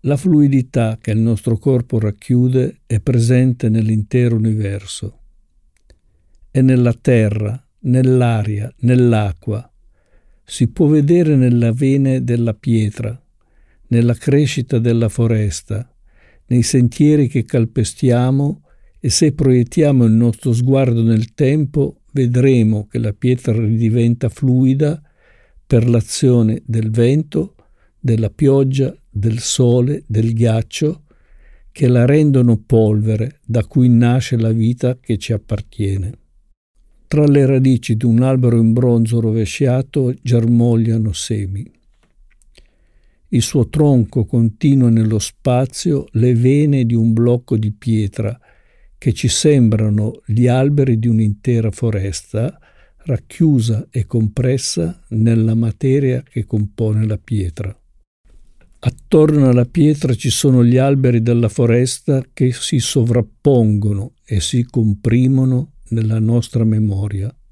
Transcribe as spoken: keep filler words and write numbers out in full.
La fluidità che il nostro corpo racchiude è presente nell'intero universo. È nella terra, nell'aria, nell'acqua. Si può vedere nelle vene della pietra, nella crescita della foresta, nei sentieri che calpestiamo, e se proiettiamo il nostro sguardo nel tempo vedremo che la pietra ridiventa fluida per l'azione del vento, della pioggia, del sole, del ghiaccio, che la rendono polvere da cui nasce la vita che ci appartiene. Tra le radici di un albero in bronzo rovesciato germogliano semi. Il suo tronco continua nello spazio le vene di un blocco di pietra che ci sembrano gli alberi di un'intera foresta racchiusa e compressa nella materia che compone la pietra. Attorno alla pietra ci sono gli alberi della foresta che si sovrappongono e si comprimono nella nostra memoria.